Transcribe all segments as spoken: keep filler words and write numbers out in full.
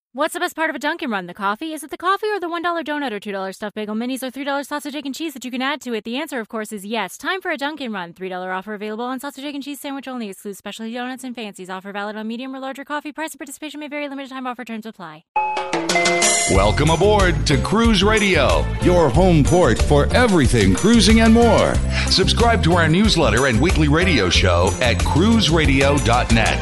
What's the best part of a Dunkin' Run? The coffee? Is it the coffee or the one dollar donut or two dollar stuffed bagel minis or three dollar sausage, egg, and cheese that you can add to it? The answer, of course, is yes. Time for a Dunkin' Run. three dollar offer available on sausage, egg, and cheese sandwich only. Excludes specialty donuts and fancies. Offer valid on medium or larger coffee. Price and participation may vary. Limited time offer. Terms apply. Welcome aboard to Cruise Radio, your home port for everything cruising and more. Subscribe to our newsletter and weekly radio show at cruise radio dot net.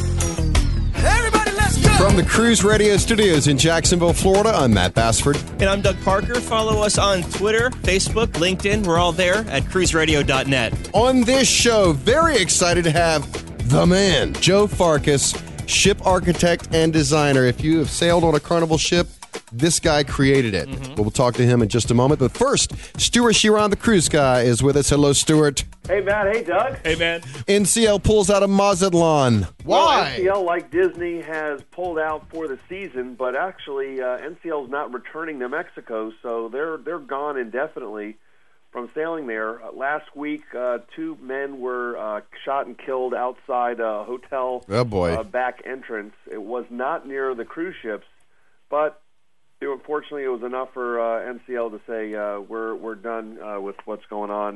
From the Cruise Radio Studios in Jacksonville, Florida, I'm Matt Bassford. And I'm Doug Parker. Follow us on Twitter, Facebook, LinkedIn. We're all there at cruise radio dot net. On this show, very excited to have the man, Joe Farkas, ship architect and designer. If you have sailed on a Carnival ship, this guy created it. Mm-hmm. We'll talk to him in just a moment. But first, Stuart Chiron, the cruise guy, is with us. Hello, Stuart. Hey, Matt. Hey, Doug. Hey, man. N C L pulls out of Mazatlan. Why? Well, N C L, like Disney, has pulled out for the season, but actually uh, N C L is not returning to Mexico, so they're they're gone indefinitely from sailing there. Uh, last week, uh, two men were uh, shot and killed outside a hotel oh, boy. Uh, back entrance. It was not near the cruise ships, but it, unfortunately, it was enough for uh, N C L to say uh, we're we're done uh, with what's going on.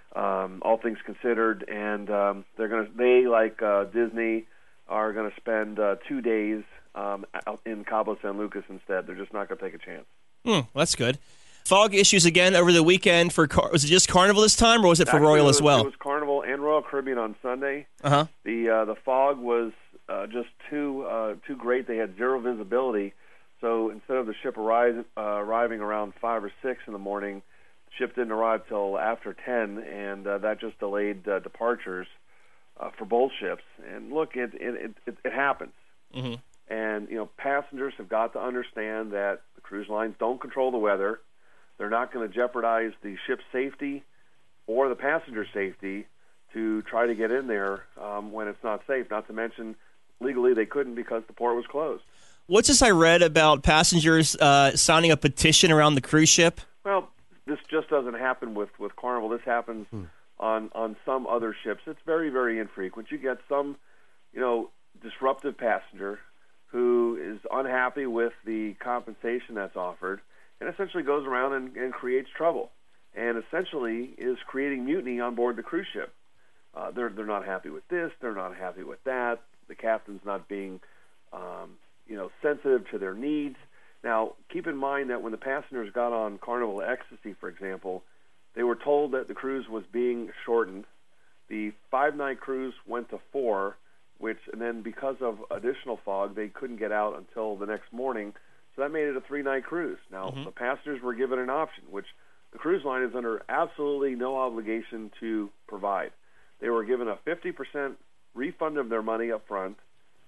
Um, all things considered, and um, they're gonna they like uh, Disney are gonna spend uh, two days um, out in Cabo San Lucas instead. They're just not gonna take a chance. Hmm, well, that's good. Fog issues again over the weekend for Car- was it just Carnival this time, or was it for Actually, Royal it was, as well? It was Carnival and Royal Caribbean on Sunday. Uh huh. The uh, the fog was uh, just too uh, too great. They had zero visibility, so instead of the ship arrive, uh, arriving around five or six in the morning, ship didn't arrive till after ten, and uh, that just delayed uh, departures uh, for both ships. And look, it it it, it happens. Mm-hmm. And you know, passengers have got to understand that the cruise lines don't control the weather. They're not going to jeopardize the ship's safety or the passenger safety to try to get in there um, when it's not safe. Not to mention, legally they couldn't because the port was closed. What's this I read about passengers uh, signing a petition around the cruise ship? Well, this just doesn't happen with, with Carnival. This happens hmm. on, on some other ships. It's very, very infrequent. You get some, you know, disruptive passenger who is unhappy with the compensation that's offered and essentially goes around and, and creates trouble and essentially is creating mutiny on board the cruise ship. Uh, they're, they're not happy with this. They're not happy with that. The captain's not being, um, you know, sensitive to their needs. Now, keep in mind that when the passengers got on Carnival Ecstasy, for example, they were told that the cruise was being shortened. The five-night cruise went to four, which, and then because of additional fog, they couldn't get out until the next morning, so that made it a three-night cruise. Now, mm-hmm. the passengers were given an option, which the cruise line is under absolutely no obligation to provide. They were given a fifty percent refund of their money up front,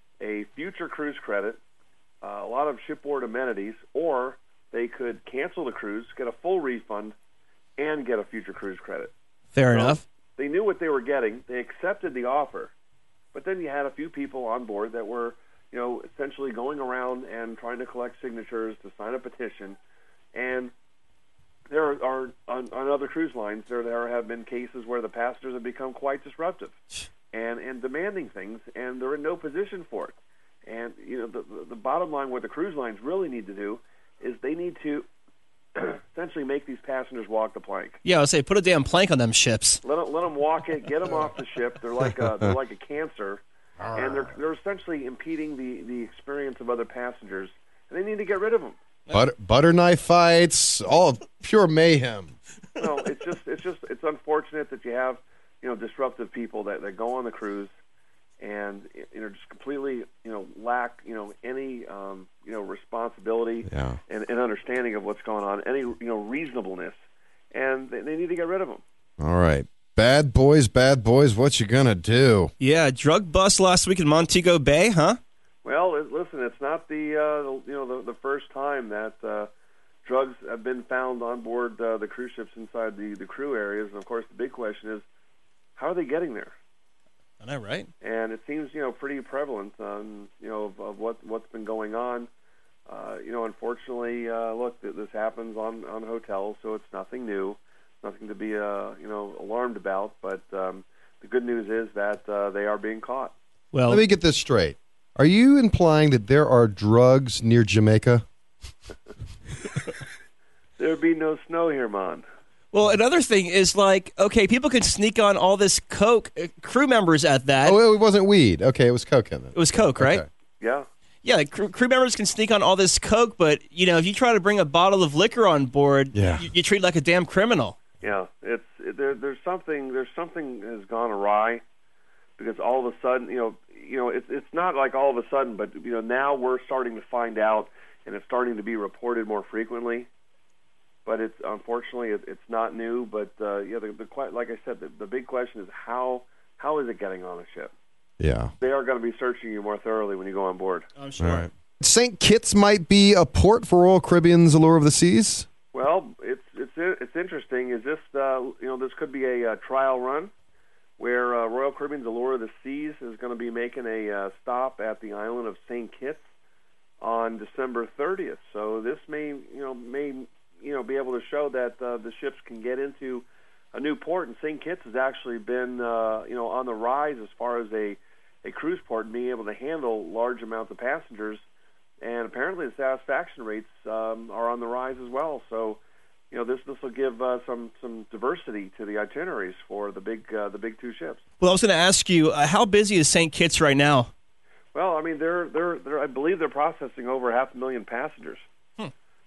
a future cruise credit, Uh, a lot of shipboard amenities, or they could cancel the cruise, get a full refund, and get a future cruise credit. Fair so enough. They knew what they were getting. They accepted the offer. But then you had a few people on board that were, you know, essentially going around and trying to collect signatures to sign a petition. And there are, on, on other cruise lines, there, there have been cases where the passengers have become quite disruptive and, and demanding things, and they're in no position for it. And, you know, the, the bottom line, what the cruise lines really need to do is they need to essentially make these passengers walk the plank. Yeah, I would say put a damn plank on them ships. Let them, let them walk it, get them off the ship. They're like a, they're like a cancer, and they're, they're essentially impeding the, the experience of other passengers, and they need to get rid of them. Butter, butter knife fights, all pure mayhem. No, it's just, it's just, it's unfortunate that you have, you know, disruptive people that, that go on the cruise and, you know, just completely, you know, lack, you know, any, um, you know, responsibility yeah. and, and understanding of what's going on, any, you know, reasonableness, and they, they need to get rid of them. All right. Bad boys, bad boys, what you gonna do? Yeah, drug bust last week in Montego Bay, huh? Well, it, listen, it's not the, uh, the you know, the, the first time that uh, drugs have been found on board uh, the cruise ships inside the, the crew areas, and of course the big question is, how are they getting there? I know, right? And it seems, you know, pretty prevalent, um, you know, of, of what, what's been going on. Uh, you know, unfortunately, uh, look, this happens on, on hotels, so it's nothing new, nothing to be, uh, you know, alarmed about. But um, the good news is that uh, they are being caught. Well, let me get this straight. Are you implying that there are drugs near Jamaica? There'd be no snow here, man. Well, another thing is like, okay, people could sneak on all this coke. Uh, crew members at that. Oh, it wasn't weed. Okay, it was coke in it. It was coke, right? Okay. Yeah. Yeah, like crew, crew members can sneak on all this coke, but you know, if you try to bring a bottle of liquor on board, Yeah. you, you treat like a damn criminal. Yeah, it's it, there. There's something. There's something has gone awry because all of a sudden, you know, you know, it's it's not like all of a sudden, but you know, now we're starting to find out, and it's starting to be reported more frequently. But it's unfortunately it, it's not new. But uh, yeah, the, the like I said, the, the big question is how how is it getting on a ship? Yeah. They are going to be searching you more thoroughly when you go on board. I'm sure. All right. Saint Kitts might be a port for Royal Caribbean's Allure of the Seas? Well, it's it's it's interesting. Is this uh, you know this could be a uh, trial run where uh, Royal Caribbean's Allure of the Seas is going to be making a uh, stop at the island of Saint Kitts on December thirtieth. So this may you know may you know be able to show that uh, the ships can get into a new port. And Saint Kitts has actually been uh, you know on the rise as far as a a cruise port and being able to handle large amounts of passengers. And apparently the satisfaction rates um, are on the rise as well. So, you know, this this will give uh, some some diversity to the itineraries for the big uh, the big two ships. Well, I was going to ask you, uh, how busy is Saint Kitts right now? Well, I mean, they're they're they're I believe they're processing over half a million passengers. Hmm.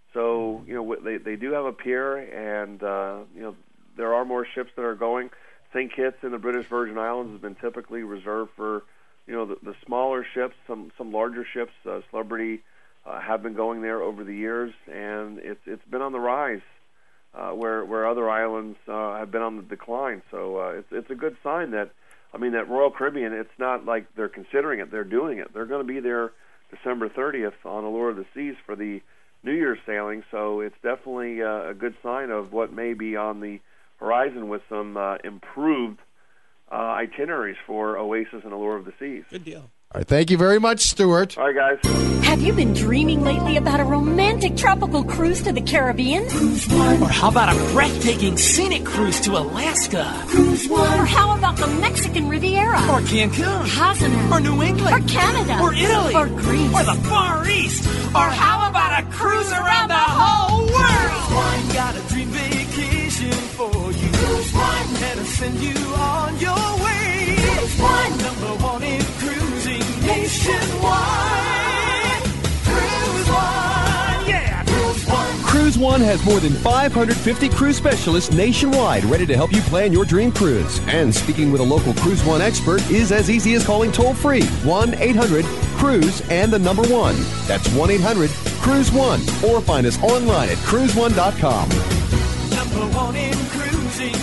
So, you know, they they do have a pier, and uh, you know, there are more ships that are going. Saint Kitts in the British Virgin Islands has been typically reserved for, you know, the, the smaller ships. Some some larger ships, uh, Celebrity, uh, have been going there over the years, and it's it's been on the rise, uh, where where other islands uh, have been on the decline. So uh, it's it's a good sign that, I mean, that Royal Caribbean. It's not like they're considering it; they're doing it. They're going to be there December thirtieth on Allure of the Seas for the New Year's sailing. So it's definitely uh, a good sign of what may be on the horizon with some uh, improved Uh, itineraries for Oasis and Allure of the Seas. Good deal. All right, thank you very much, Stuart. All right, guys. Have you been dreaming lately about a romantic tropical cruise to the Caribbean? Cruise One. Or how about a breathtaking scenic cruise to Alaska? Cruise One. Or how about the Mexican Riviera? Or Cancun? Cozumel. Or New England? Or Canada? Or Italy? Or Greece? Or the Far East? Or how about a cruise around the whole world? One. Got a dream vacation for you. Cruise One. And I'll send you on your way. Cruise One. Number one in cruising nationwide. Cruise One. Yeah. Cruise One. Cruise One has more than five hundred fifty cruise specialists nationwide ready to help you plan your dream cruise. And speaking with a local Cruise One expert is as easy as calling toll-free one eight hundred cruise and the number one. That's one eight hundred cruise one. Or find us online at cruise one dot com. Number one in cruising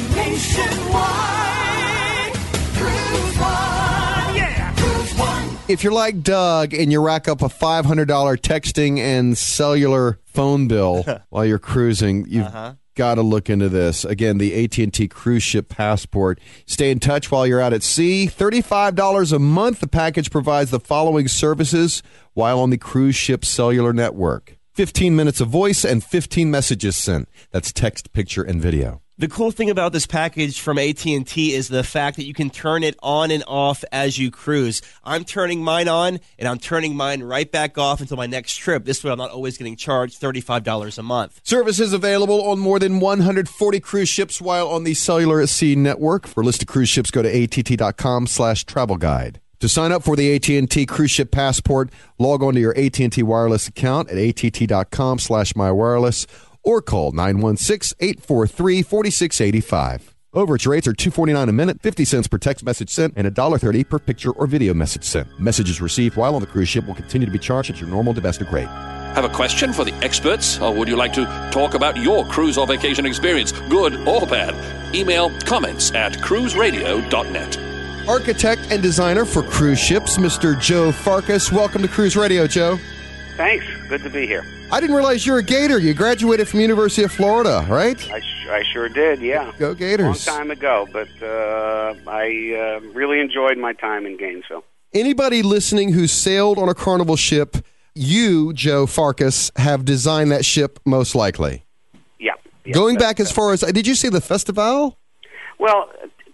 nationwide. Cruise One. Yeah. Cruise One. If you're like Doug and you rack up a five hundred dollars texting and cellular phone bill while you're cruising, you've uh-huh. got to look into this. Again, the A T and T Cruise Ship Passport. Stay in touch while you're out at sea. thirty-five dollars a month. The package provides the following services while on the cruise ship cellular network. fifteen minutes of voice and fifteen messages sent. That's text, picture, and video. The cool thing about this package from A T and T is the fact that you can turn it on and off as you cruise. I'm turning mine on, and I'm turning mine right back off until my next trip. This way I'm not always getting charged thirty-five dollars a month. Services available on more than one hundred forty cruise ships while on the Cellular at Sea network. For a list of cruise ships, go to att.com slash travel guide. To sign up for the A T and T Cruise Ship Passport, log on to your A T and T wireless account at att.com slash mywireless or call nine one six, eight four three, four six eight five. Overage rates are two dollars and forty-nine cents a minute, fifty cents per text message sent, and one dollar and thirty cents per picture or video message sent. Messages received while on the cruise ship will continue to be charged at your normal domestic rate. Have a question for the experts, or would you like to talk about your cruise or vacation experience, good or bad? Email comments at cruise radio dot net. Architect and designer for cruise ships, Mister Joe Farkas. Welcome to Cruise Radio, Joe. Thanks. Good to be here. I didn't realize you're a Gator. You graduated from University of Florida, right? I, sh- I sure did, yeah. Go Gators. Long time ago, but uh, I uh, really enjoyed my time in Gainesville. Anybody listening who sailed on a Carnival ship, you, Joe Farkas, have designed that ship most likely. Yeah. yeah Going back as far as, did you say the Festival? Well,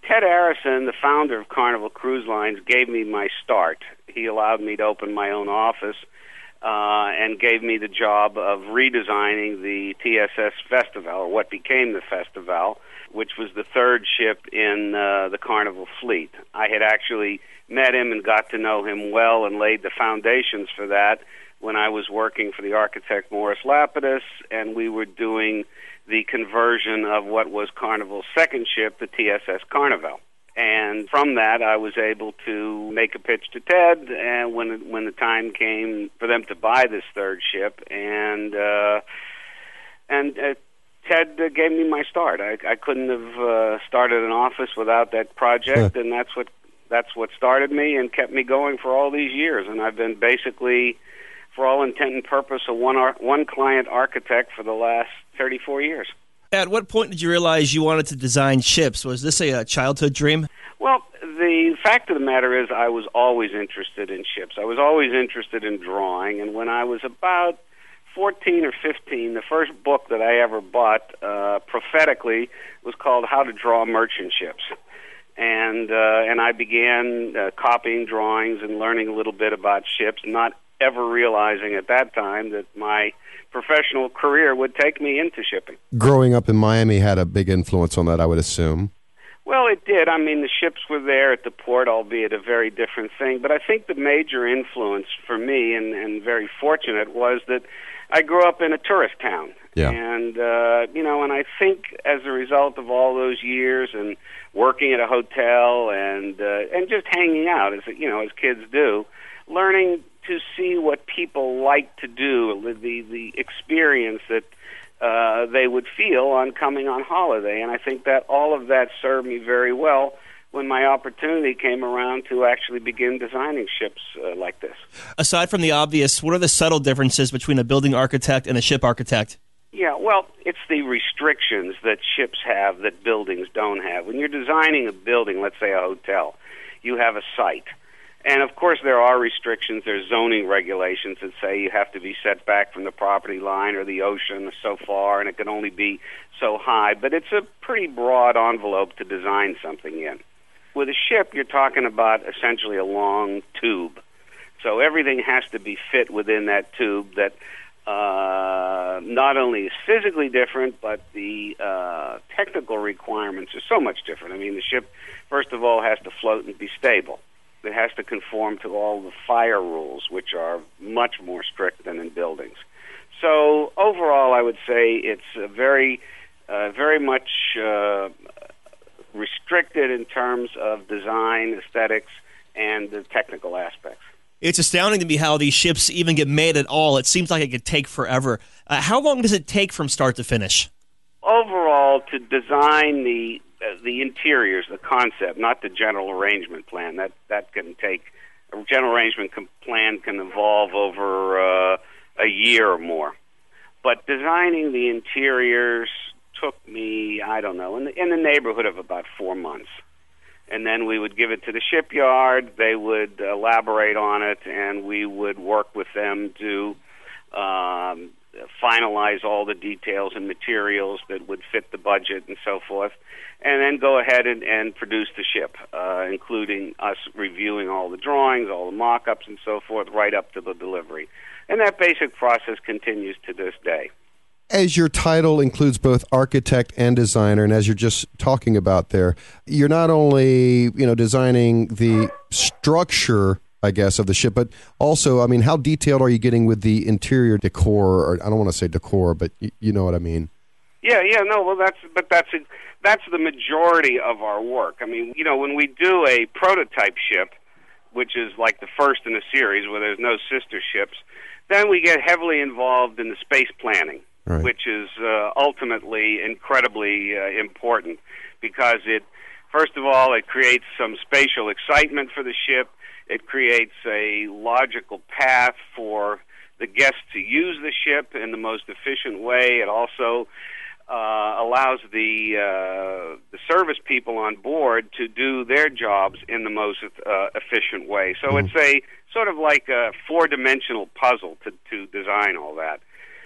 Ted Arison, the founder of Carnival Cruise Lines, gave me my start. He allowed me to open my own office uh, and gave me the job of redesigning the T S S Festival, or what became the Festival, which was the third ship in uh, the Carnival fleet. I had actually met him and got to know him well and laid the foundations for that when I was working for the architect Morris Lapidus, and we were doing the conversion of what was Carnival's second ship, the T S S Carnival. And from that, I was able to make a pitch to Ted, and when when the time came for them to buy this third ship, and uh, and uh, Ted uh, gave me my start. I, I couldn't have uh, started an office without that project, and that's what that's what started me and kept me going for all these years. And I've been basically, for all intent and purpose, a one ar- one client architect for the last thirty-four years. At what point did you realize you wanted to design ships? Was this a, a childhood dream? Well, the fact of the matter is I was always interested in ships. I was always interested in drawing, and when I was about fourteen or fifteen, the first book that I ever bought uh, prophetically was called How to Draw Merchant Ships. And uh, and I began uh, copying drawings and learning a little bit about ships, not ever realizing at that time that my professional career would take me into shipping. Growing up in Miami had a big influence on that, I would assume. Well, it did. I mean, the ships were there at the port, albeit a very different thing. But I think the major influence for me, and, and very fortunate, was that I grew up in a tourist town. Yeah. And, uh, you know, and I think as a result of all those years and working at a hotel and uh, and just hanging out, as you know, as kids do, learning to see what people like to do, the the experience that uh, they would feel on coming on holiday. And I think that all of that served me very well when my opportunity came around to actually begin designing ships uh, like this. Aside from the obvious, what are the subtle differences between a building architect and a ship architect? Yeah, well, it's the restrictions that ships have that buildings don't have. When you're designing a building, let's say a hotel, you have a site. And, of course, there are restrictions. There's zoning regulations that say you have to be set back from the property line or the ocean so far, and it can only be so high. But it's a pretty broad envelope to design something in. With a ship, you're talking about essentially a long tube. So everything has to be fit within that tube that uh, not only is physically different, but the uh, technical requirements are so much different. I mean, the ship, first of all, has to float and be stable. It has to conform to all the fire rules, which are much more strict than in buildings. So overall, I would say it's a very, uh, very much uh, restricted in terms of design, aesthetics, and the technical aspects. It's astounding to me how these ships even get made at all. It seems like it could take forever. Uh, how long does it take from start to finish? Overall, to design the uh, the interiors, the concept, not the general arrangement plan. That that can take a general arrangement com- plan can evolve over uh, a year or more. But designing the interiors took me, I don't know, in the, in the neighborhood of about four months. And then we would give it to the shipyard. They would elaborate on it, and we would work with them to um, finalize all the details and materials that would fit the budget and so forth, and then go ahead and, and produce the ship, uh, including us reviewing all the drawings, all the mock-ups and so forth, right up to the delivery. And that basic process continues to this day. As your title includes both architect and designer, and as you're just talking about there, you're not only, you know, designing the structure, I guess, of the ship, but also, I mean, how detailed are you getting with the interior decor? Or I don't want to say decor, but y- you know what I mean. Yeah, yeah, no, well, that's but that's a, that's the majority of our work. I mean, you know, when we do a prototype ship, which is like the first in a series where there's no sister ships, then we get heavily involved in the space planning. Right. Which is uh, ultimately incredibly uh, important because it, first of all, it creates some spatial excitement for the ship. It creates a logical path for the guests to use the ship in the most efficient way. It also uh, allows the uh, the service people on board to do their jobs in the most uh, efficient way. So mm-hmm. it's a sort of like a four-dimensional puzzle to, to design all that.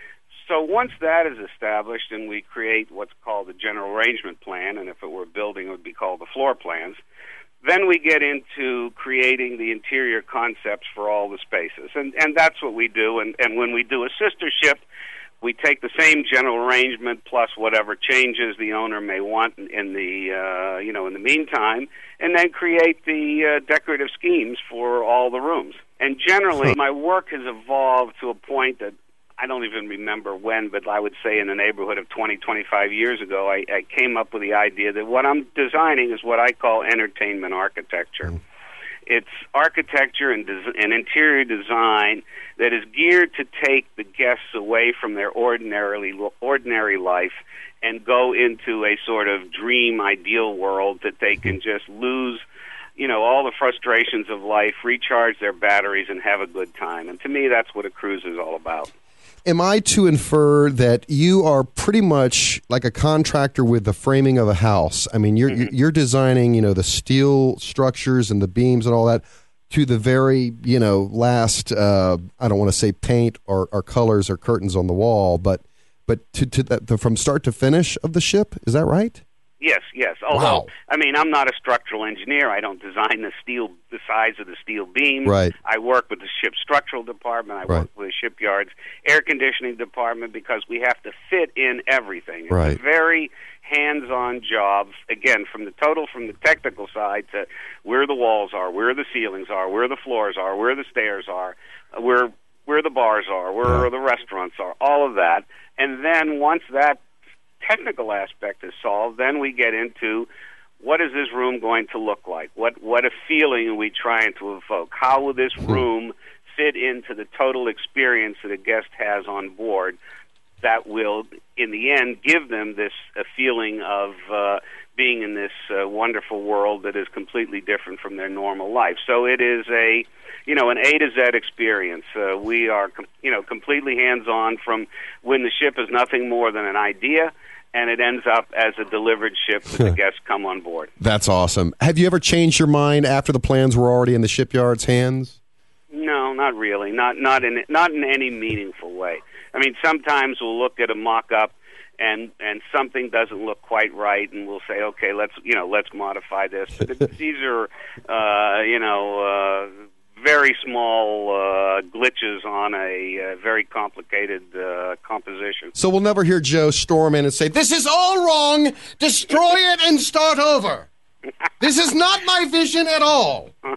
So once that is established and we create what's called the general arrangement plan, and if it were a building, it would be called the floor plans, then we get into creating the interior concepts for all the spaces. And and that's what we do. And, and when we do a sister ship, we take the same general arrangement plus whatever changes the owner may want in, in the uh, you know in the meantime, and then create the uh, decorative schemes for all the rooms. And generally, my work has evolved to a point that I don't even remember when, but I would say in the neighborhood of twenty, twenty-five years ago, I, I came up with the idea that what I'm designing is what I call entertainment architecture. Mm. It's architecture and, des- and interior design that is geared to take the guests away from their ordinarily ordinary life and go into a sort of dream ideal world that they can just lose, you know, all the frustrations of life, recharge their batteries, and have a good time. And to me, that's what a cruise is all about. Am I to infer that you are pretty much like a contractor with the framing of a house? I mean, you're mm-hmm. you're designing, you know, the steel structures and the beams and all that to the very, you know, last. Uh, I don't want to say paint or, or colors or curtains on the wall, but but to to the, from start to finish of the ship. Is that right? Yes, yes. Although, wow. I mean, I'm not a structural engineer. I don't design the steel, the size of the steel beams. Right. I work with the ship's structural department. I right. work with the shipyard's air conditioning department because we have to fit in everything. It's right. a very hands-on job, again, from the total, from the technical side to where the walls are, where the ceilings are, where the floors are, where the stairs are, where where the bars are, where yeah. the restaurants are, all of that. And then once that technical aspect is solved, then we get into what is this room going to look like? What what a feeling are we trying to evoke? How will this room fit into the total experience that a guest has on board that will, in the end, give them this a feeling of uh, being in this uh, wonderful world that is completely different from their normal life. So it is a, you know, an A to Z experience. Uh, we are, com- you know, completely hands-on from when the ship is nothing more than an idea, and it ends up as a delivered ship that the guests come on board. That's awesome. Have you ever changed your mind after the plans were already in the shipyard's hands? No, not really. Not not in not in any meaningful way. I mean, sometimes we'll look at a mock-up and and something doesn't look quite right, and we'll say, okay, let's you know let's modify this. But it, these are uh, you know. Uh, very small uh, glitches on a uh, very complicated uh, composition. So we'll never hear Joe storm in and say, "This is all wrong, destroy it and start over. This is not my vision at all." uh,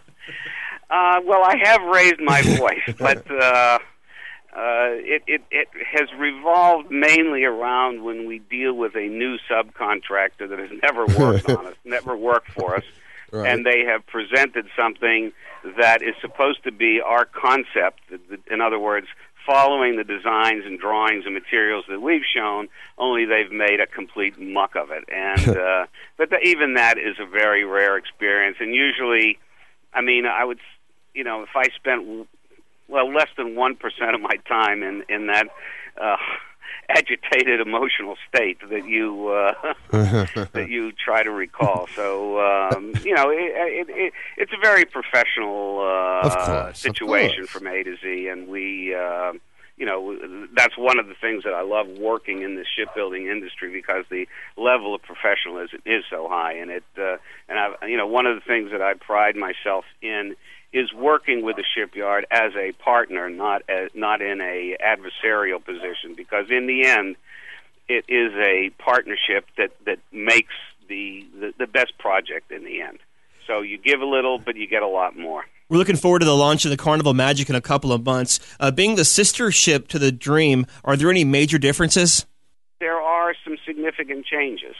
well, I have raised my voice, but uh, uh, it, it, it has revolved mainly around when we deal with a new subcontractor that has never worked on us, never worked for us. Right. And they have presented something that is supposed to be our concept. In other words, following the designs and drawings and materials that we've shown, only they've made a complete muck of it. And uh, but the, even that is a very rare experience. And usually, I mean, I would, you know, if I spent well less than one percent of my time in in that. Uh, agitated emotional state that you uh, that you try to recall. So um, you know, it, it, it, it's a very professional uh, of course, situation of from A to Z, and we, uh, you know, that's one of the things that I love working in the shipbuilding industry because the level of professionalism is so high, and it uh, and I, you know, one of the things that I pride myself in is working with the shipyard as a partner, not as, not in a adversarial position, because in the end, it is a partnership that, that makes the, the, the best project in the end. So you give a little, but you get a lot more. We're looking forward to the launch of the Carnival Magic in a couple of months. Uh, being the sister ship to the Dream, are there any major differences? There are some significant changes.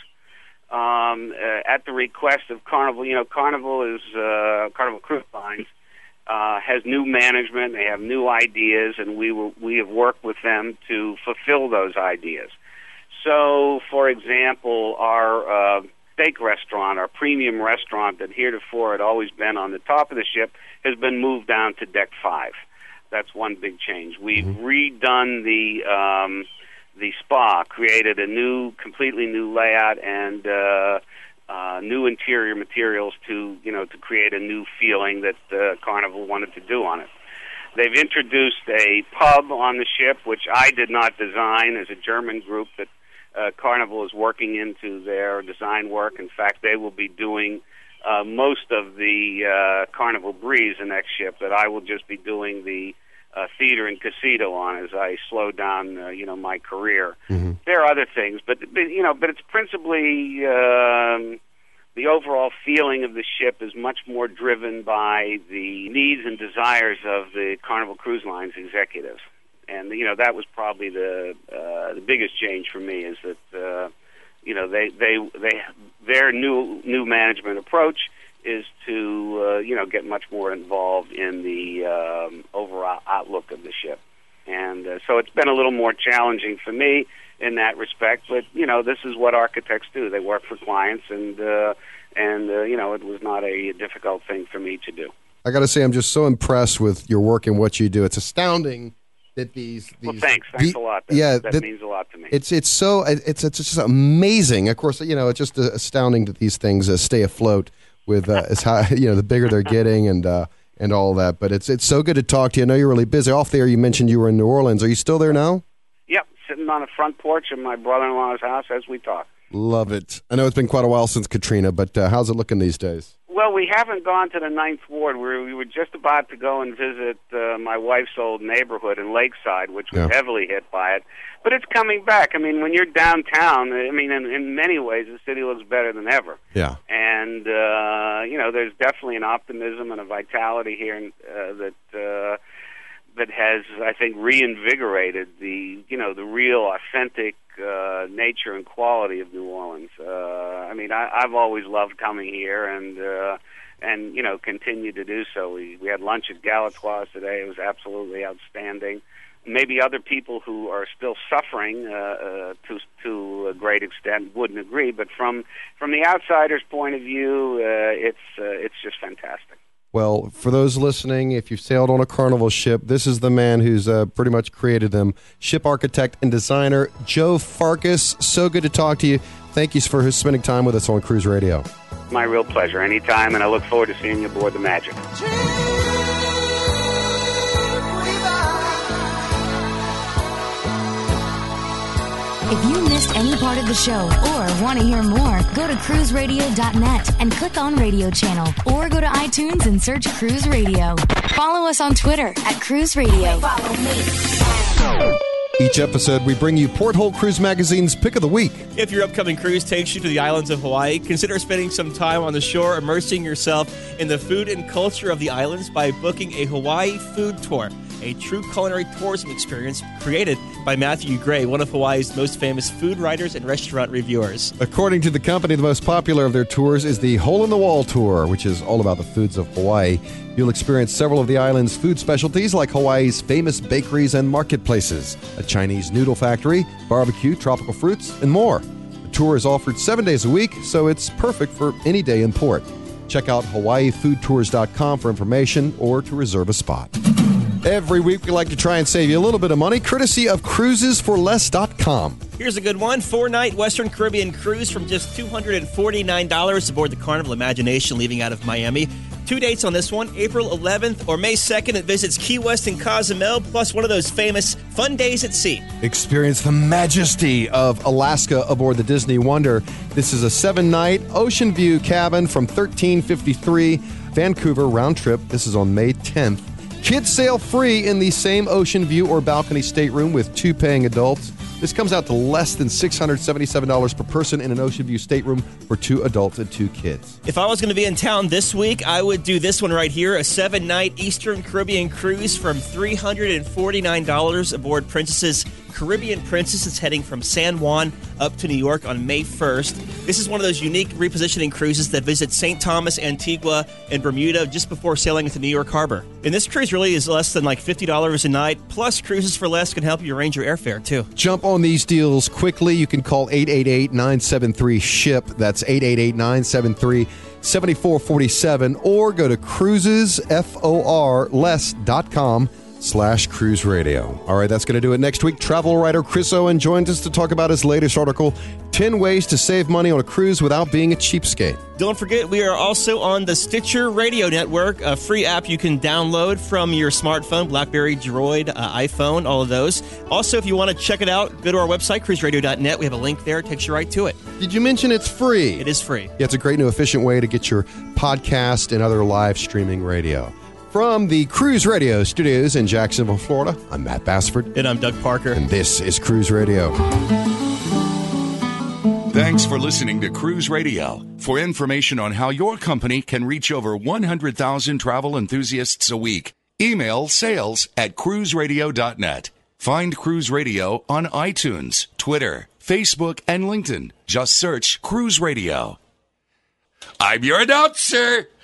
Um, uh, at the request of Carnival, you know, Carnival is uh, Carnival Cruise Lines. Uh, has new management, they have new ideas, and we will, we have worked with them to fulfill those ideas. So, for example, our uh, steak restaurant, our premium restaurant that heretofore had always been on the top of the ship, has been moved down to deck five. That's one big change. We've mm-hmm. redone the um, the spa, created a new, completely new layout, and uh, Uh, new interior materials to, you know, to create a new feeling that uh, Carnival wanted to do on it. They've introduced a pub on the ship, which I did not design, as a German group that uh, Carnival is working into their design work. In fact, they will be doing uh, most of the uh, Carnival Breeze, the next ship, that I will just be doing the uh, theater and casino on as I slow down, uh, you know, my career. Mm-hmm. There are other things, but, but you know, but it's principally um, the overall feeling of the ship is much more driven by the needs and desires of the Carnival Cruise Line's executives. And, you know, that was probably the uh, the biggest change for me, is that, uh, you know, they, they, they, their new new management approach is to, uh, you know, get much more involved in the um, overall outlook of the ship. And uh, so it's been a little more challenging for me in that respect. But, you know, this is what architects do. They work for clients, and, uh, and uh, you know, it was not a difficult thing for me to do. I got to say, I'm just so impressed with your work and what you do. It's astounding that these... these well, thanks. Thanks the, a lot. That, yeah, that, that means a lot to me. It's it's so it's it's just amazing. Of course, you know, it's just astounding that these things uh, stay afloat with uh, as high, you know, the bigger they're getting, and uh, and all that. But it's it's so good to talk to you. I know you're really busy. Off there, you mentioned you were in New Orleans. Are you still there now? Yep, sitting on the front porch of my brother-in-law's house as we talk. Love it. I know it's been quite a while since Katrina, but uh, how's it looking these days? Well, we haven't gone to the Ninth Ward. We we were just about to go and visit uh, my wife's old neighborhood in Lakeside, which was Yeah. heavily hit by it. But it's coming back. I mean, when you're downtown, I mean, in, in many ways, the city looks better than ever. Yeah. And, uh, you know, there's definitely an optimism and a vitality here in, uh, that uh, that has, I think, reinvigorated the, you know, the real authentic uh, nature and quality of New Orleans. Uh, I mean, I, I've always loved coming here, and uh, and you know, continue to do so. We we had lunch at Galatoire's today. It was absolutely outstanding. Maybe other people who are still suffering uh, uh, to to a great extent wouldn't agree, but from from the outsider's point of view, uh, it's uh, it's just fantastic. Well, for those listening, if you've sailed on a Carnival ship, this is the man who's uh, pretty much created them. Ship architect and designer Joe Farkas. So good to talk to you. Thank you for spending time with us on Cruise Radio. My real pleasure. Anytime, and I look forward to seeing you aboard the Magic. If you missed any part of the show or want to hear more, go to cruise radio dot net and click on Radio Channel, or go to iTunes and search Cruise Radio. Follow us on Twitter at Cruise Radio. Each episode, we bring you Porthole Cruise Magazine's Pick of the Week. If your upcoming cruise takes you to the islands of Hawaii, consider spending some time on the shore, immersing yourself in the food and culture of the islands by booking a Hawaii food tour, a true culinary tourism experience created by Matthew Gray, one of Hawaii's most famous food writers and restaurant reviewers. According to the company, the most popular of their tours is the Hole in the Wall Tour, which is all about the foods of Hawaii. You'll experience several of the island's food specialties, like Hawaii's famous bakeries and marketplaces, a Chinese noodle factory, barbecue, tropical fruits, and more. The tour is offered seven days a week, so it's perfect for any day in port. Check out hawaii food tours dot com for information or to reserve a spot. Every week, we like to try and save you a little bit of money, courtesy of cruises for less dot com. Here's a good one. Four-night Western Caribbean cruise from just two hundred forty-nine dollars aboard the Carnival Imagination leaving out of Miami. Two dates on this one, April eleventh or May second. It visits Key West and Cozumel, plus one of those famous fun days at sea. Experience the majesty of Alaska aboard the Disney Wonder. This is a seven-night ocean view cabin from thirteen fifty-three Vancouver round trip. This is on May tenth. Kids sail free in the same ocean view or balcony stateroom with two paying adults. This comes out to less than six hundred seventy-seven dollars per person in an ocean view stateroom for two adults and two kids. If I was going to be in town this week, I would do this one right here, a seven-night Eastern Caribbean cruise from three hundred forty-nine dollars aboard Princess's Caribbean Princess. Is heading from San Juan up to New York on May first. This is one of those unique repositioning cruises that visit Saint Thomas, Antigua, and Bermuda just before sailing into New York Harbor. And this cruise really is less than like fifty dollars a night, plus Cruises for Less can help you arrange your airfare, too. Jump on these deals quickly. You can call eight eight eight, nine seven three, S H I P. That's eight eight eight, nine seven three, seven four four seven. Or go to cruises for less dot com. slash cruise radio. All right, that's going to do it. Next week, travel writer Chris Owen joins us to talk about his latest article, ten ways to save money on a cruise without being a cheapskate. Don't forget, we are also on the Stitcher Radio Network, a free app you can download from your smartphone, BlackBerry, Droid, uh, iPhone, all of those. Also, if you want to check it out, go to our website, cruise radio dot net. We have a link there. It takes you right to it. Did you mention it's free? It is free. Yeah, it's a great new efficient way to get your podcast and other live streaming radio. From the Cruise Radio studios in Jacksonville, Florida, I'm Matt Bassford. And I'm Doug Parker. And this is Cruise Radio. Thanks for listening to Cruise Radio. For information on how your company can reach over one hundred thousand travel enthusiasts a week, email sales at cruise radio dot net. Find Cruise Radio on iTunes, Twitter, Facebook, and LinkedIn. Just search Cruise Radio. I'm your announcer,